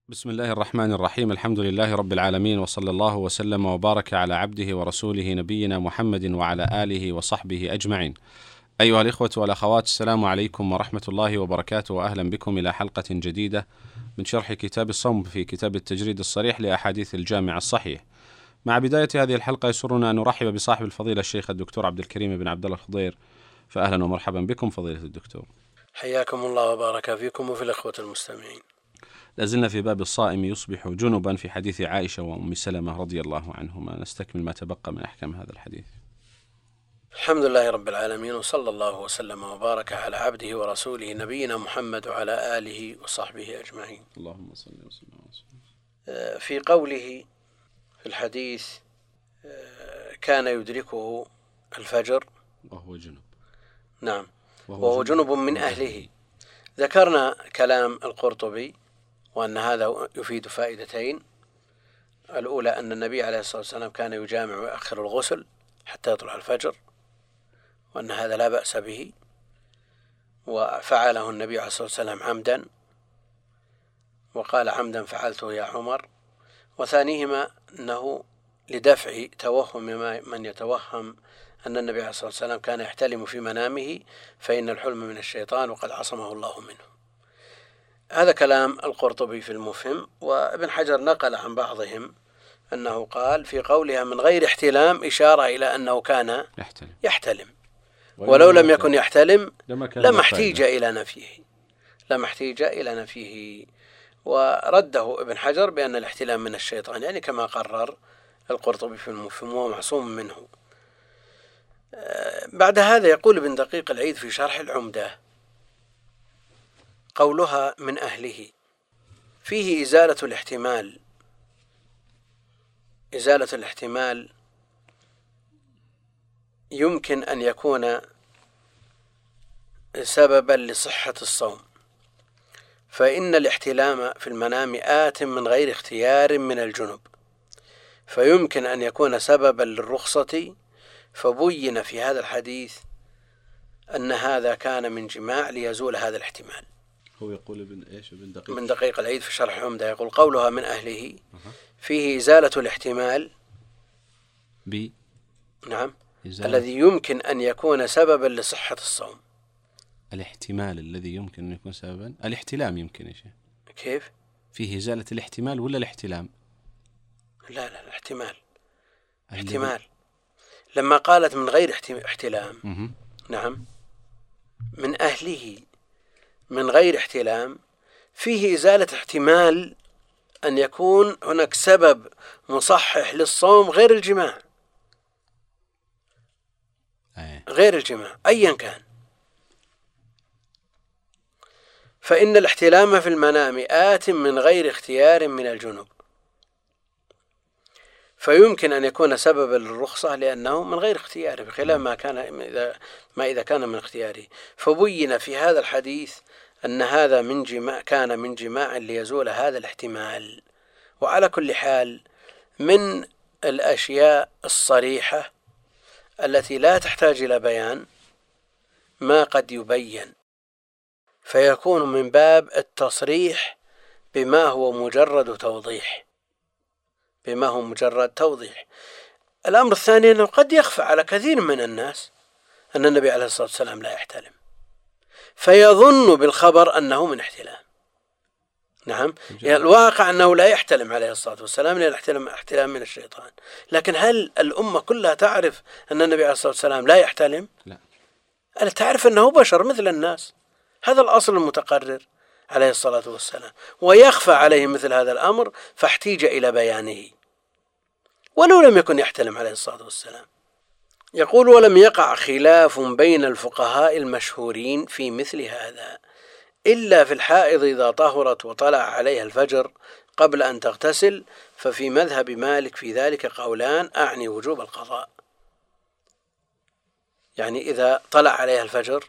بسم الله الرحمن الرحيم. الحمد لله رب العالمين، وصلى الله وسلم وبارك على عبده ورسوله نبينا محمد وعلى آله وصحبه أجمعين. أيها الإخوة والأخوات، السلام عليكم ورحمة الله وبركاته، وأهلا بكم إلى حلقة جديدة من شرح كتاب الصوم في كتاب التجريد الصريح لأحاديث الجامع الصحيح. مع بداية هذه الحلقة يسرنا أن نرحب بصاحب الفضيلة الشيخ الدكتور عبد الكريم بن عبد الله الخضير، فأهلا ومرحبا بكم فضيلة الدكتور. حياكم الله وبارك فيكم وفي الأخوة المستمعين. لازلنا في باب الصائم يصبح جنبا في حديث عائشة وأم سلمة رضي الله عنهما، نستكمل ما تبقى من أحكام هذا الحديث. الحمد لله رب العالمين، وصلى الله وسلم وبارك على عبده ورسوله نبينا محمد وعلى آله وصحبه أجمعين. اللهم صل وسلم. في قوله في الحديث كان يدركه الفجر وهو جنب. نعم، وهو جنب من أهله. ذكرنا كلام القرطبي وأن هذا يفيد فائدتين. الأولى أن النبي عليه الصلاة والسلام كان يجامع ويؤخر الغسل حتى يطلع الفجر، وأن هذا لا بأس به، وفعله النبي عليه الصلاة والسلام عمدا، وقال عمدا فعلته يا عمر. وثانيهما أنه لدفع توهم من يتوهم أن النبي عليه الصلاة والسلام كان يحتلم في منامه، فإن الحلم من الشيطان وقد عصمه الله منه. هذا كلام القرطبي في المفهم. وابن حجر نقل عن بعضهم أنه قال في قولها من غير احتلام إشارة إلى أنه كان يحتلم، ولو لم يكن يحتلم لما احتيج إلى نفيه. ورده ابن حجر بأن الاحتلام من الشيطان، يعني كما قرر القرطبي في المفهم، وهو معصوم منه. بعد هذا يقول ابن دقيق العيد في شرح العمدة قولها من أهله فيه إزالة الاحتمال يمكن أن يكون سببا لصحة الصوم، فإن الاحتلام في المنام آت من غير اختيار من الجنب، فيمكن أن يكون سببا للرخصة، فبين في هذا الحديث أن هذا كان من جماع ليزول هذا الاحتمال. هو يقول ابن دقيق العيد في شرح العمدة يقول قولها من أهله فيه إزالة الاحتمال نعم الذي يمكن أن يكون سببا لصحة الصوم. الاحتمال الذي يمكن أن يكون سببا، الاحتلام يمكن يا شيخ. كيف؟ فيه إزالة الاحتمال ولا الاحتلام؟ لا احتمال. لما قالت من غير احتلام نعم، من أهله من غير احتلام فيه إزالة احتمال أن يكون هناك سبب مصحح للصوم غير الجماع، أيا كان. فإن الاحتلام في المنام آت من غير اختيار من الجنب، فيمكن أن يكون سببا للرخصة لأنه من غير اختياره، بخلاف ما إذا كان من اختياره. فبين في هذا الحديث أن هذا كان من جماع ليزول هذا الاحتمال. وعلى كل حال من الأشياء الصريحة التي لا تحتاج إلى بيان ما قد يبين، فيكون من باب التصريح بما هو مجرد توضيح. الأمر الثاني أنه قد يخفى على كثير من الناس أن النبي عليه الصلاة والسلام لا يحتلم، فيظن بالخبر أنه من احتلام. نعم، يعني الواقع أنه لا يحتلم عليه الصلاة والسلام، لأن احتلام من الشيطان. لكن هل الأمة كلها تعرف أن النبي عليه الصلاة والسلام لا يحتلم؟ لا، ألا تعرف أنه بشر مثل الناس، هذا الأصل المتقرر عليه الصلاة والسلام، ويخفى عليه مثل هذا الأمر فاحتيج إلى بيانه ولو لم يكن يحتلم عليه الصلاة والسلام. يقول ولم يقع خلاف بين الفقهاء المشهورين في مثل هذا إلا في الحائض إذا طهرت وطلع عليها الفجر قبل أن تغتسل، ففي مذهب مالك في ذلك قولان، أعني وجوب القضاء. يعني إذا طلع عليها الفجر،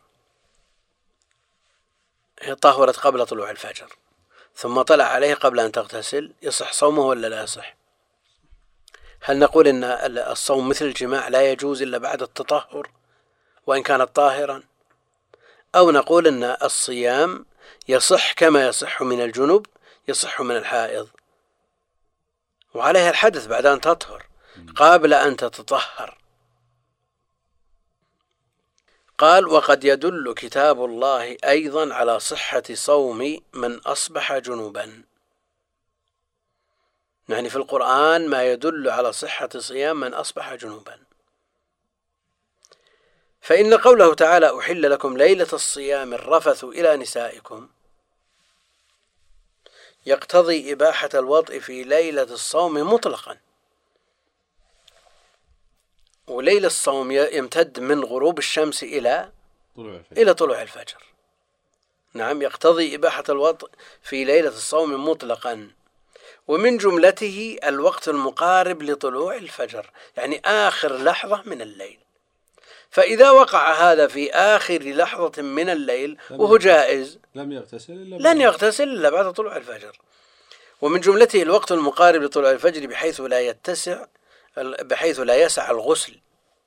هي طهرت قبل طلوع الفجر ثم طلع عليه قبل أن تغتسل، يصح صومه ولا لا يصح؟ هل نقول إن الصوم مثل الجماع لا يجوز إلا بعد التطهر وإن كانت طاهرا، أو نقول إن الصيام يصح كما يصح من الجنب، يصح من الحائض، وعليها الحدث بعد أن تطهر قبل أن تتطهر. قال: وقد يدل كتاب الله أيضا على صحة صوم من أصبح جنوبا. يعني في القرآن ما يدل على صحة صيام من أصبح جنوبا. فإن قوله تعالى: أحل لكم ليلة الصيام الرفث إلى نسائكم، يقتضي إباحة الوطء في ليلة الصوم مطلقا. وليل الصوم يمتد من غروب الشمس إلى طلوع الفجر. نعم، يقتضي إباحة الوطء في ليلة الصوم مطلقا، ومن جملته الوقت المقارب لطلوع الفجر، يعني آخر لحظة من الليل. فإذا وقع هذا في آخر لحظة من الليل وهو جائز لن يغتسل إلا بعد طلوع الفجر. ومن جملته الوقت المقارب لطلوع الفجر بحيث لا يسع الغسل،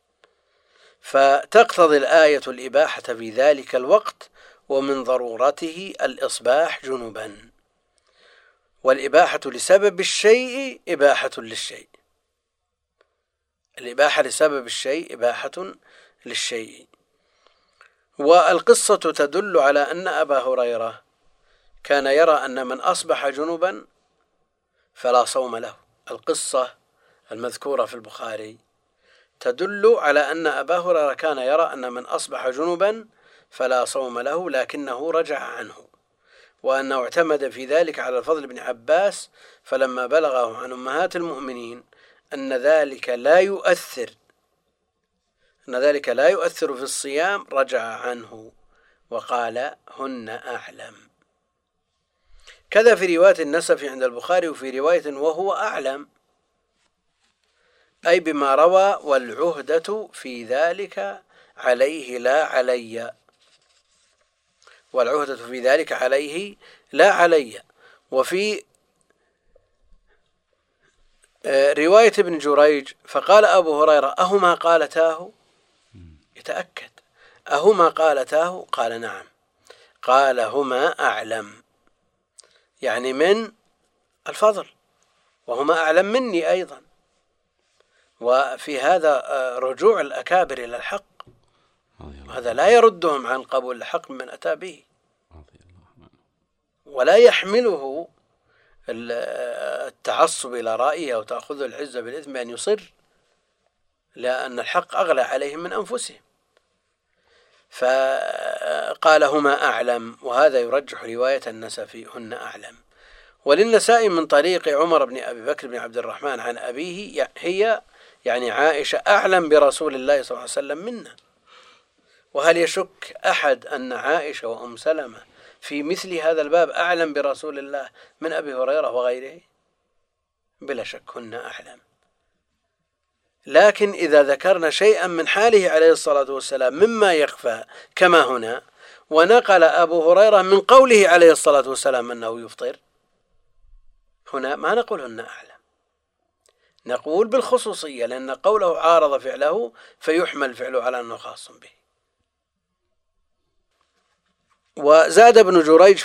فتقتضي الآية الإباحة في ذلك الوقت، ومن ضرورته الإصباح جنبا. والإباحة لسبب الشيء إباحة للشيء. الإباحة لسبب الشيء إباحة للشيء. والقصة تدل على أن أبا هريرة كان يرى أن من أصبح جنبا فلا صوم له. القصة المذكورة في البخاري تدل على أن أبا هريرة كان يرى أن من أصبح جنبا فلا صوم له، لكنه رجع عنه، وأنه اعتمد في ذلك على الفضل بن عباس، فلما بلغه عن أمهات المؤمنين أن ذلك لا يؤثر في الصيام رجع عنه وقال: هن أعلم. كذا في رواية النسف عند البخاري، وفي رواية وهو أعلم، أي بما روى: والعهدة في ذلك عليه لا علي. والعهدة في ذلك عليه لا علي. وفي رواية ابن جريج فقال أبو هريرة: أهما قالتاه؟ يتأكد: أهما قالتاه؟ قال: نعم. قال: هما أعلم، يعني من الفضل، وهما أعلم مني أيضا. وفي هذا رجوع الأكابر إلى الحق، هذا لا يردهم عن قبول الحق من أتى به، ولا يحمله التعصب إلى رأيه أو تأخذ العزة بالإثم أن يصر، لأن الحق أغلى عليهم من أنفسهم. فقال: هما أعلم، وهذا يرجح رواية النسفي: هن أعلم. وللنسائي من طريق عمر بن أبي بكر بن عبد الرحمن عن أبيه، هي يعني عائشة أعلم برسول الله صلى الله عليه وسلم منا. وهل يشك أحد أن عائشة وأم سلمة في مثل هذا الباب أعلم برسول الله من أبي هريرة وغيره؟ بلا شك هن أعلم. لكن إذا ذكرنا شيئا من حاله عليه الصلاة والسلام مما يخفى كما هنا، ونقل أبو هريرة من قوله عليه الصلاة والسلام أنه يفطر، هنا ما نقول هن أعلم، نقول بالخصوصية، لأن قوله عارض فعله فيحمل فعله على أنه خاص به. وزاد ابن جريج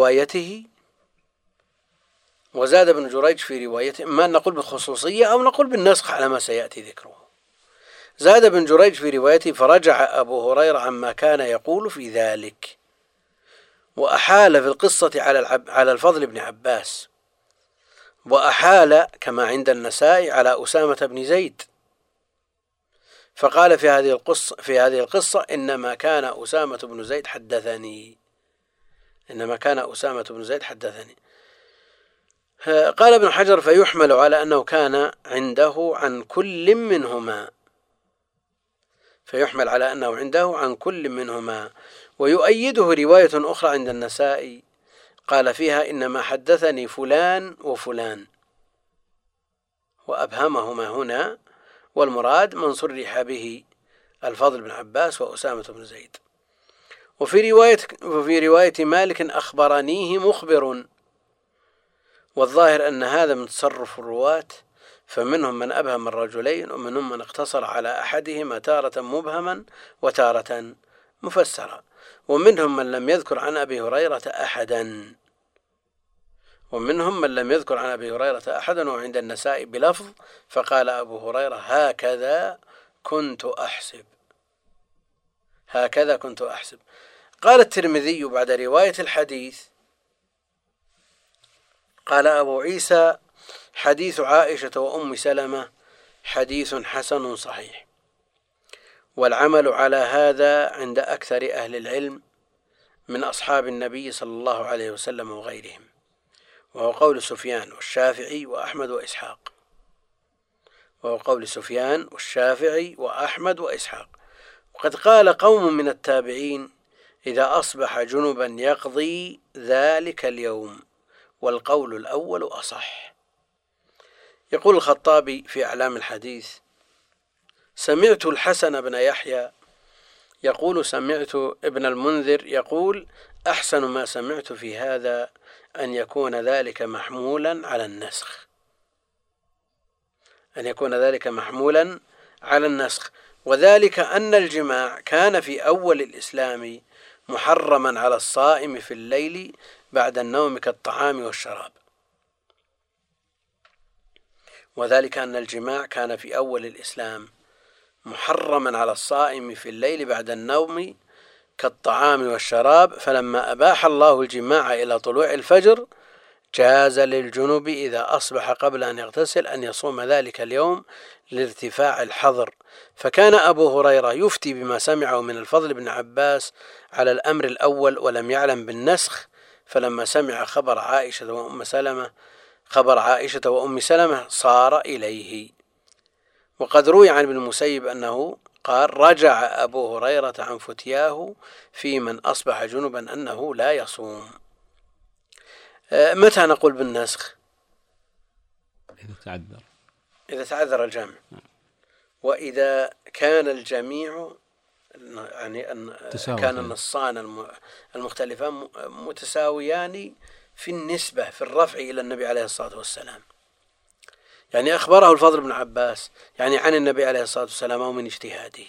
في روايته ما نقول بالخصوصية أو نقول بالنسخ على ما سيأتي ذكره. زاد ابن جريج في روايته: فرجع أبو هريرة عما كان يقول في ذلك، وأحال في القصة على الفضل بن عباس، وأحال كما عند النسائي على أسامة بن زيد، فقال في هذه القصة: إنما كان أسامة بن زيد حدثني. قال ابن حجر: فيحمل على أنه كان عنده عن كل منهما، ويؤيده رواية أخرى عند النسائي قال فيها: إنما حدثني فلان وفلان، وأبهمهما هنا، والمراد من صرح به الفضل بن عباس وأسامة بن زيد. وفي رواية مالك: أخبرنيه مخبر. والظاهر أن هذا من تصرف الرواة، فمنهم من أبهم الرجلين، ومنهم من اقتصر على أحدهما تارة مبهما وتارة مفسرا، ومنهم من لم يذكر عن أبي هريرة أحدا. ومنهم من لم يذكر عن أبي هريرة أحدا وعند النسائي بلفظ فقال أبو هريرة هكذا كنت أحسب. هكذا كنت أحسب. قال الترمذي بعد رواية الحديث قال أبو عيسى حديث عائشة وأم سلمة حديث حسن صحيح، والعمل على هذا عند أكثر أهل العلم من أصحاب النبي صلى الله عليه وسلم وغيرهم، وهو قول سفيان والشافعي وأحمد وإسحاق. وقد قال قوم من التابعين إذا أصبح جنبا يقضي ذلك اليوم، والقول الأول أصح. يقول الخطابي في أعلام الحديث سمعت الحسن بن يحيى يقول سمعت ابن المنذر يقول أحسن ما سمعت في هذا أن يكون ذلك محمولا على النسخ، وذلك أن الجماع كان في أول الإسلام محرما على الصائم في الليل بعد النوم كالطعام والشراب. فلما أباح الله الجماع إلى طلوع الفجر جاز للجنب إذا أصبح قبل أن يغتسل أن يصوم ذلك اليوم لارتفاع الحظر. فكان أبو هريرة يفتي بما سمعه من الفضل بن عباس على الأمر الأول ولم يعلم بالنسخ، فلما سمع خبر عائشة وأم سلمة صار إليه. وقد روي عن ابن المسيب أنه قال رجع أبو هريرة عن فتياه في من أصبح جنبا أنه لا يصوم. متى نقول بالنسخ؟ إذا تعذر الجمع، وإذا كان الجميع يعني كان النصان المختلفان متساويان في النسبة في الرفع إلى النبي عليه الصلاة والسلام. يعني أخبره الفضل بن عباس يعني عن النبي عليه الصلاة والسلام أو من اجتهاده.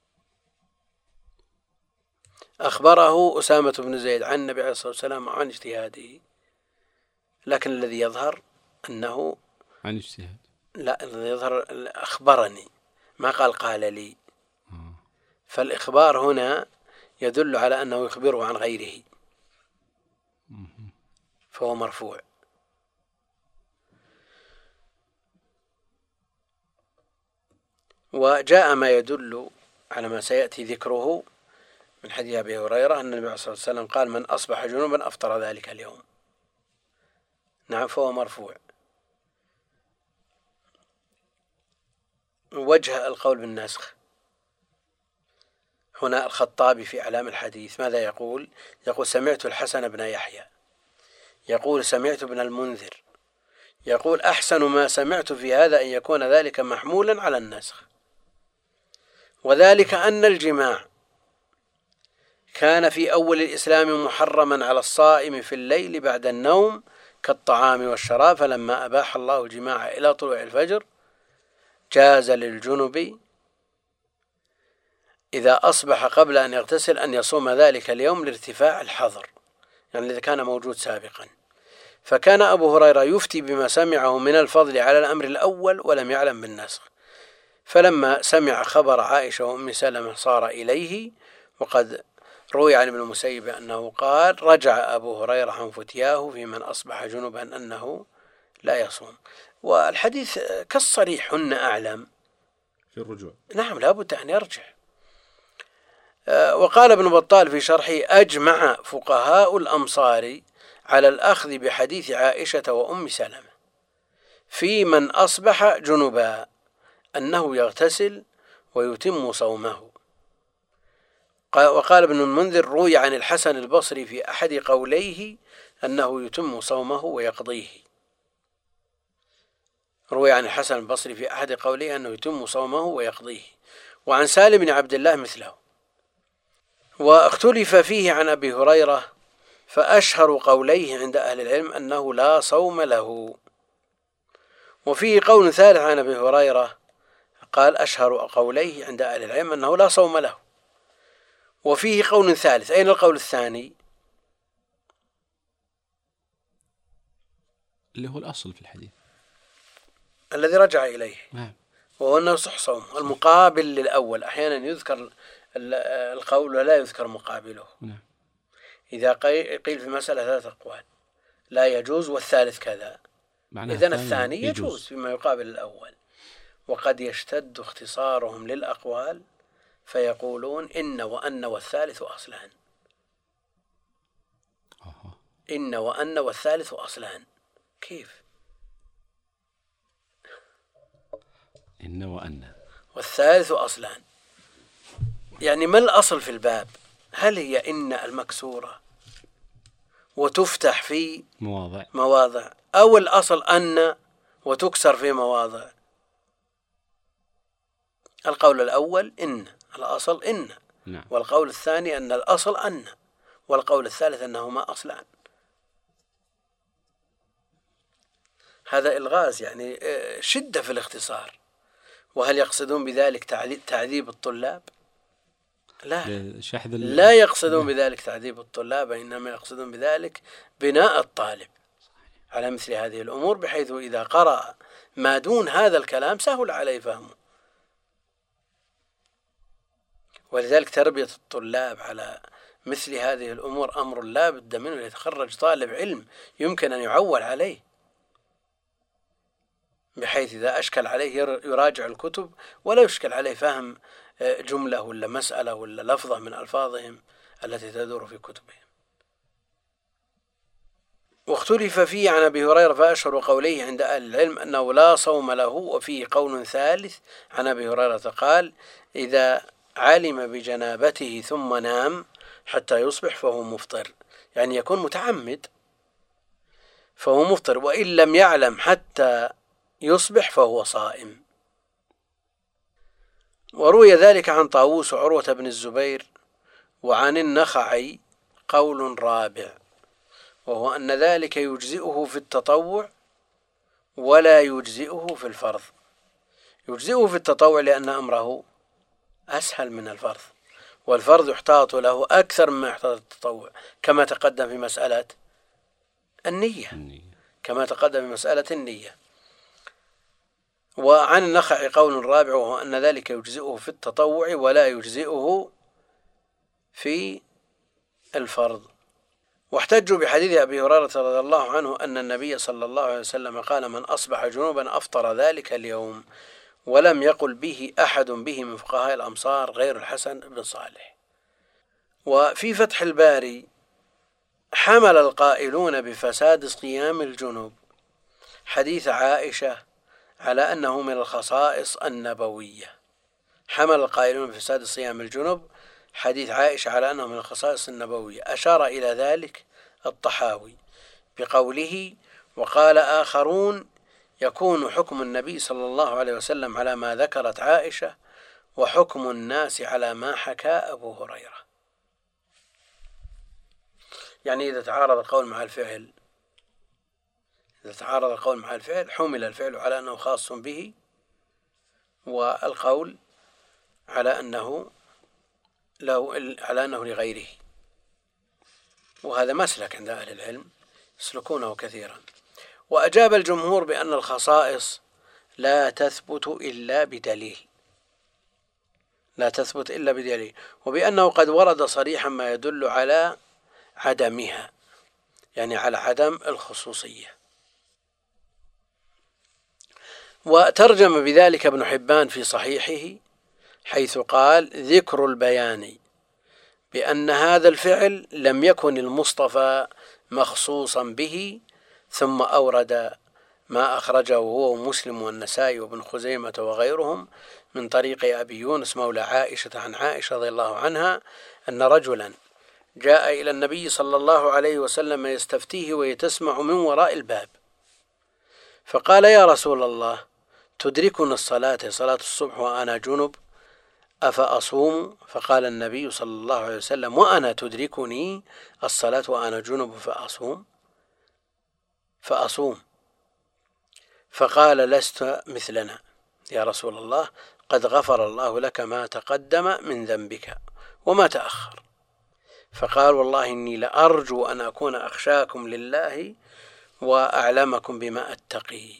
أخبره أسامة بن زيد عن النبي عليه الصلاة والسلام عن اجتهاده، لكن الذي يظهر أنه عن اجتهاد. لا، الذي يظهر أخبرني، ما قال لي. فالإخبار هنا يدل على أنه يخبره عن غيره، فهو مرفوع. وجاء ما يدل على ما سيأتي ذكره من حديث أبي هريرة أن النبي صلى الله عليه وسلم قال من أصبح جنوبا أفطر ذلك اليوم. نعم، فهو مرفوع. وجه القول بالنسخ هنا الخطابي في أعلام الحديث ماذا يقول؟ يقول سمعت الحسن بن يحيى يقول سمعت ابن المنذر يقول أحسن ما سمعت في هذا أن يكون ذلك محمولا على النسخ، وذلك أن الجماع كان في أول الإسلام محرما على الصائم في الليل بعد النوم كالطعام والشراب، فلما أباح الله الجماع إلى طلوع الفجر جاز للجنب إذا أصبح قبل أن يغتسل أن يصوم ذلك اليوم لارتفاع الحظر، يعني إذا كان موجود سابقا. فكان أبو هريرة يفتي بما سمعه من الفضل على الأمر الأول ولم يعلم بالنسخ، فلما سمع خبر عائشة وأم سلمة صار إليه. وقد روي عن ابن المسيب أنه قال رجع أبو هريرة عن فتياه في من أصبح جنبا أنه لا يصوم. والحديث كالصريح هن أعلم في الرجوع. نعم، لا بد أن يرجع. وقال ابن بطال في شرحه أجمع فقهاء الأمصار على الأخذ بحديث عائشة وأم سلمة في من أصبح جنبا أنه يغتسل ويتم صومه. وقال ابن المنذر روي عن الحسن البصري في أحد قوليه أنه يتم صومه ويقضيه. وعن سالم بن عبد الله مثله. واختلف فيه عن أبي هريرة، فأشهر قوليه عند أهل العلم أنه لا صوم له. وفيه قول ثالث عن أبي هريرة قال أشهر قوليه عند أهل العلم أنه لا صوم له. وفيه قول ثالث، أين القول الثاني؟ اللي هو الأصل في الحديث الذي رجع إليه. نعم. وهو أنه صح صوم المقابل للأول. أحيانا يذكر القول ولا يذكر مقابله. نعم. إذا قيل في مسألة 3 أقوال لا يجوز والثالث كذا، إذن الثاني يجوز فيما يقابل الأول. وقد يشتد اختصارهم للأقوال فيقولون إن وأن والثالث أصلان. إن وأن والثالث أصلان. كيف؟ إن وأن والثالث أصلان، يعني ما الأصل في الباب؟ هل هي إن المكسورة وتفتح في مواضع أو الأصل أن وتكسر في مواضع؟ القول الأول إن الأصل إن. نعم. والقول الثاني أن الأصل أن، والقول الثالث أنهما أصلان. هذا إلغاز، يعني شدة في الاختصار. وهل يقصدون بذلك تعذيب الطلاب؟ لا يقصدون بذلك تعذيب الطلاب، إنما يقصدون بذلك بناء الطالب على مثل هذه الأمور، بحيث إذا قرأ ما دون هذا الكلام سهل عليه فهمه. ولذلك تربية الطلاب على مثل هذه الأمور أمر لا بد منه، يتخرج طالب علم يمكن أن يعول عليه، بحيث إذا أشكل عليه يراجع الكتب ولا يشكل عليه فهم جملة ولا مسألة ولا لفظة من ألفاظهم التي تدور في كتبهم. واختلف فيه عن أبي هريرة، فأشهر قوليه عند أهل العلم أنه لا صوم له. وفيه قول ثالث عن أبي هريرة قال: إذا علم بجنابته ثم نام حتى يصبح فهو مفطر، يعني يكون متعمد فهو مفطر، وإن لم يعلم حتى يصبح فهو صائم. وروي ذلك عن طاووس وعروة بن الزبير وعن النخعي قول رابع، وهو أن ذلك يجزئه في التطوع ولا يجزئه في الفرض. يجزئه في التطوع لأن أمره أسهل من الفرض، والفرض يحتاط له أكثر مما يحتاط التطوع، كما تقدم في مسألة النية. وعن النخعي قول رابع، وهو أن ذلك يجزئه في التطوع ولا يجزئه في الفرض. واحتجوا بحديث أبي هريرة رضي الله عنه أن النبي صلى الله عليه وسلم قال: من أصبح جنوبا أفطر ذلك اليوم، ولم يقل به أحد به من فقهاء الأمصار غير الحسن بن صالح. وفي فتح الباري: حمل القائلون بفساد صيام الجنوب حديث عائشة على أنه من الخصائص النبوية. حمل القائلون بفساد صيام الجنوب حديث عائشة على أنه من الخصائص النبوية. أشار إلى ذلك الطحاوي بقوله: وقال آخرون يكون حكم النبي صلى الله عليه وسلم على ما ذكرت عائشة، وحكم الناس على ما حكى أبو هريرة. يعني إذا تعارض القول مع الفعل حمل الفعل على أنه خاص به، والقول على أنه لغيره. وهذا مسلك عند أهل العلم يسلكونه كثيرا. وأجاب الجمهور بأن الخصائص لا تثبت إلا بدليل، وبأنه قد ورد صريحا ما يدل على عدمها، يعني على عدم الخصوصية. وترجم بذلك ابن حبان في صحيحه حيث قال: ذكر البيان بأن هذا الفعل لم يكن المصطفى مخصوصا به، ثم أورد ما أخرجه هو مسلم والنسائي وابن خزيمة وغيرهم من طريق أبي يونس مولى عائشة عن عائشة رضي الله عنها أن رجلا جاء إلى النبي صلى الله عليه وسلم يستفتيه ويتسمع من وراء الباب، فقال: يا رسول الله، تدركنا الصلاة صلاة الصبح وأنا جنب أفأصوم؟ فقال النبي صلى الله عليه وسلم: وأنا تدركني الصلاة وأنا جنب فأصوم. فقال: لست مثلنا يا رسول الله، قد غفر الله لك ما تقدم من ذنبك وما تأخر. فقال: والله إني لأرجو أن أكون أخشاكم لله وأعلمكم بما أتقي.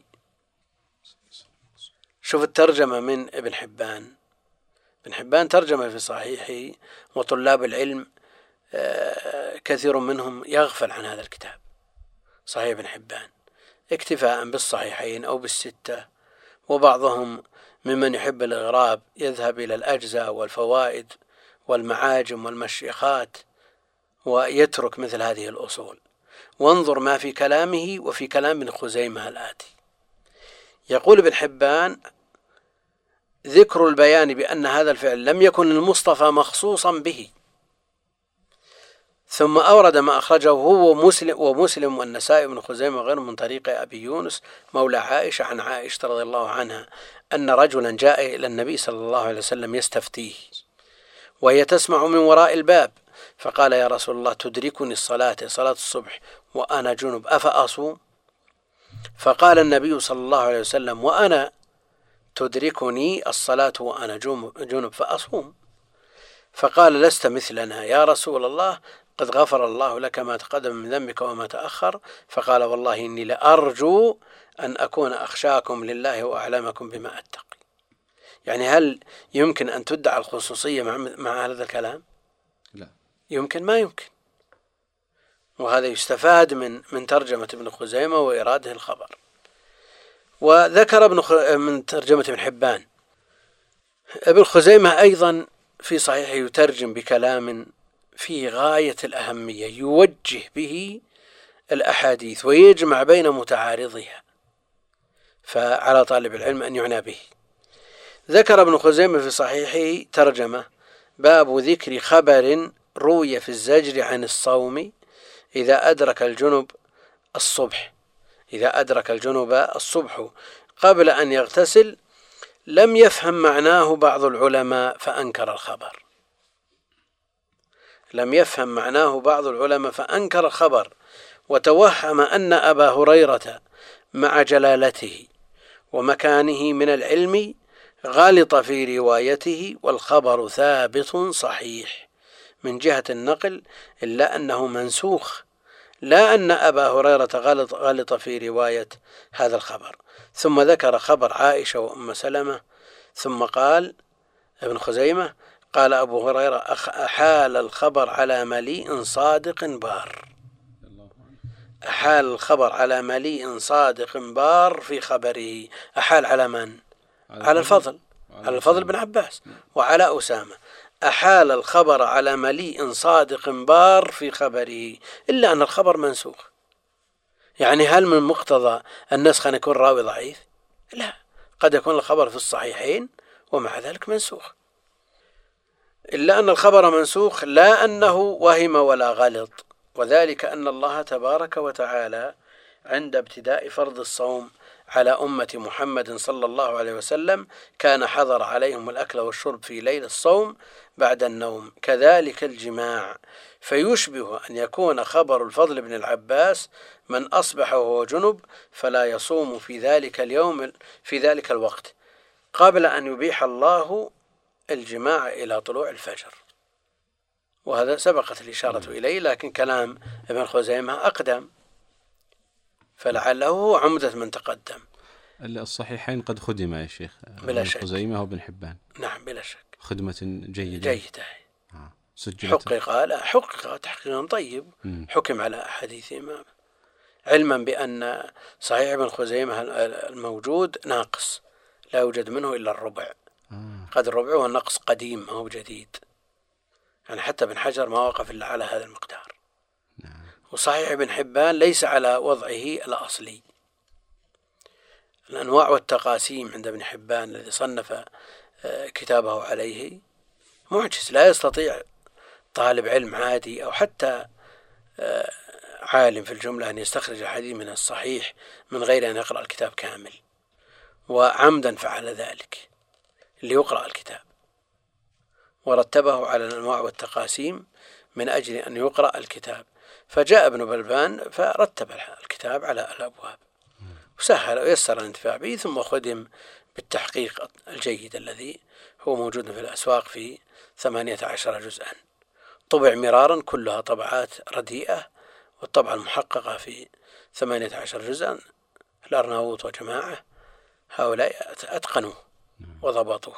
شوف الترجمة من ابن حبان. ابن حبان ترجمة في صحيحه، وطلاب العلم كثير منهم يغفل عن هذا الكتاب صحيح ابن حبان اكتفاء بالصحيحين أو بالستة، وبعضهم ممن يحب الإغراب يذهب إلى الأجزاء والفوائد والمعاجم والمشيخات ويترك مثل هذه الأصول. وانظر ما في كلامه وفي كلام ابن خزيمة الآتي. يقول ابن حبان: ذكر البيان بأن هذا الفعل لم يكن المصطفى مخصوصا به. ثم أورد ما أخرجه هو ومسلم والنسائي بن خزيمة وغيرهم من طريق أبي يونس مولى عائشة عن عائشة رضي الله عنها أن رجلا جاء إلى النبي صلى الله عليه وسلم يستفتيه وهي تسمع من وراء الباب، فقال: يا رسول الله، تدركني صلاة الصبح وأنا جنب أفأصوم؟ فقال النبي صلى الله عليه وسلم: وأنا تدركني الصلاة وأنا جنب فأصوم. فقال: لست مثلنا يا رسول الله، قد غفر الله لك ما تقدم من ذنبك وما تأخر. فقال: والله إني لأرجو أن أكون أخشاكم لله وأعلمكم بما أتقي. يعني هل يمكن أن تدعى الخصوصية مع هذا الكلام؟ لا يمكن، ما يمكن. وهذا يستفاد من ترجمة ابن خزيمة وإراده الخبر. وذكر من ترجمة ابن حبان ابن خزيمة أيضا في صحيحه يترجم بكلام فيه غاية الأهمية، يوجه به الأحاديث ويجمع بين متعارضها، فعلى طالب العلم أن يعنى به. ذكر ابن خزيمة في صحيحه ترجمة: باب ذكر خبر روي في الزجر عن الصوم إذا أدرك الجنب الصبح قبل أن يغتسل، لم يفهم معناه بعض العلماء فأنكر الخبر وتوهم أن أبا هريرة مع جلالته ومكانه من العلم غلط في روايته، والخبر ثابت صحيح من جهة النقل، إلا أنه منسوخ، لا أن أبا هريرة غلط في رواية هذا الخبر. ثم ذكر خبر عائشة وأم سلمة، ثم قال ابن خزيمة: قال أبو هريرة: أحال الخبر على مليء صادق بار. أحال الخبر على مليء صادق بار في خبره. أحال على من؟ على الفضل بن عباس وعلى أسامة. أحال الخبر على مليء صادق بار في خبره، إلا أن الخبر منسوخ. يعني هل من مقتضى النسخ أن يكون راوي ضعيف؟ لا، قد يكون الخبر في الصحيحين ومع ذلك منسوخ، إلا أن الخبر منسوخ لا أنه وهم ولا غلط. وذلك أن الله تبارك وتعالى عند ابتداء فرض الصوم على أمة محمد صلى الله عليه وسلم كان حظر عليهم الأكل والشرب في ليل الصوم بعد النوم، كذلك الجماع. فيشبه أن يكون خبر الفضل بن العباس: من أصبح وهو جنب فلا يصوم في ذلك الوقت، قبل أن يبيح الله الجماع إلى طلوع الفجر. وهذا سبقت الإشارة إليه، لكن كلام ابن خزيمة أقدم، فلعله هو عمدة من تقدم. الصحيحين قد خدم يا شيخ، بلا شك، ابن خزيمة وابن حبان. نعم بلا شك، خدمة جيدة. سجلت. حقق تحقيقا طيب. حكم على أحاديث إمام، علما بأن صحيح ابن خزيمة الموجود ناقص، لا يوجد منه إلا الربع. قد الربع والنقص قديم ما هو جديد، يعني حتى ابن حجر ما وقف إلا على هذا المقدار. وصحيح ابن حبان ليس على وضعه الأصلي. الأنواع والتقاسيم عند ابن حبان الذي صنف كتابه عليه معجز، لا يستطيع طالب علم عادي أو حتى عالم في الجملة أن يستخرج الحديث من الصحيح من غير أن يقرأ الكتاب كامل، وعمدا فعل ذلك ليقرأ الكتاب، ورتبه على الأنواع والتقاسيم من أجل أن يقرأ الكتاب. فجاء ابن بلبان فرتب الكتاب على الأبواب وسهل ويسر الانتفاع به، ثم خدم بالتحقيق الجيد الذي هو موجود في الأسواق في 18 جزءا، طبع مرارا، كلها طبعات رديئة والطبعة المحققة في 18 جزءا الأرناؤوط وجماعة، هؤلاء أتقنوا وضبطوه.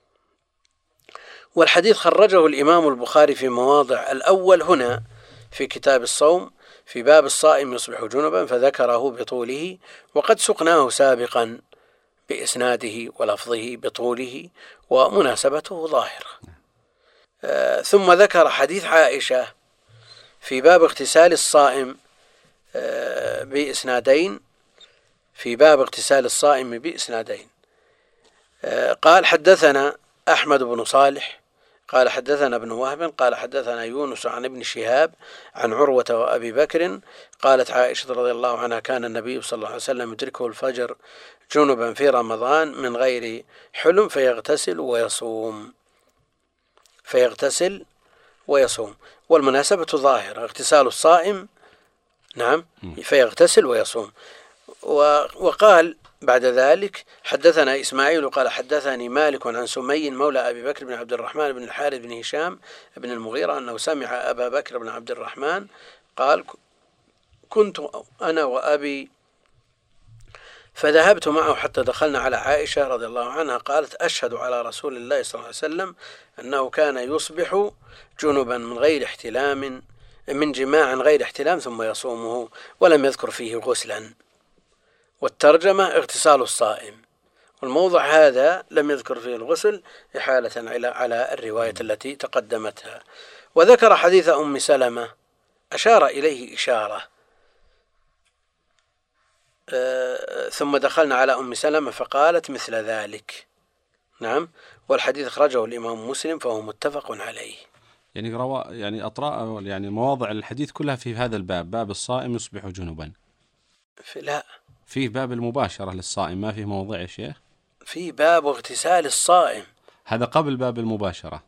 والحديث خرجه الإمام البخاري في مواضع، الأول هنا في كتاب الصوم في باب الصائم يصبح جنبا فذكره بطوله، وقد سقناه سابقا بإسناده ولفظه بطوله ومناسبته ظاهرة. ثم ذكر حديث عائشة في باب اغتسال الصائم بإسنادين، في باب اغتسال الصائم بإسنادين. قال حدثنا أحمد بن صالح قال حدثنا ابن وهب قال حدثنا يونس عن ابن شهاب عن عروة وأبي بكر قالت عائشة رضي الله عنها كان النبي صلى الله عليه وسلم يدركه الفجر جنبا في رمضان من غير حلم فيغتسل ويصوم. والمناسبة ظاهرة، اغتسال الصائم نعم فيغتسل ويصوم. وقال بعد ذلك حدثنا إسماعيل قال حدثني مالك عن سمي مولى أبي بكر بن عبد الرحمن بن الحارث بن هشام بن المغيرة أنه سمع أبا بكر بن عبد الرحمن قال كنت أنا وأبي فذهبت معه حتى دخلنا على عائشة رضي الله عنها قالت أشهد على رسول الله صلى الله عليه وسلم أنه كان يصبح جنبا من جماع غير احتلام ثم يصومه، ولم يذكر فيه غسلا. والترجمة اغتسال الصائم، والموضع هذا لم يذكر فيه الغسل إحالة على الرواية التي تقدمتها. وذكر حديث أم سلمة أشار إليه إشارة، ثم دخلنا على أم سلمة فقالت مثل ذلك. نعم. والحديث أخرجه الإمام مسلم فهو متفق عليه. يعني أطراء يعني مواضع الحديث كلها في هذا الباب، باب الصائم يصبح جنبا. لا، فيه باب المباشرة للصائم، ما فيه موضع يا شيخ؟ في باب اغتسال الصائم، هذا قبل باب المباشرة.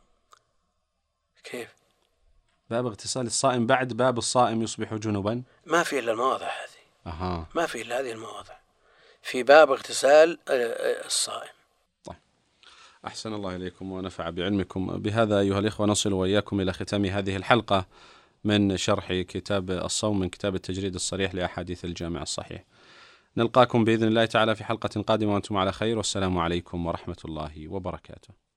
كيف باب اغتسال الصائم بعد باب الصائم يصبح جنبا؟ ما في إلا المواضع هذه. ما في إلا هذه المواضع في باب اغتسال الصائم. طيب، أحسن الله إليكم ونفع بعلمكم. بهذا أيها الإخوة نصل وإياكم إلى ختام هذه الحلقة من شرح كتاب الصوم من كتاب التجريد الصريح لأحاديث الجامع الصحيح. نلقاكم بإذن الله تعالى في حلقة قادمة وأنتم على خير، والسلام عليكم ورحمة الله وبركاته.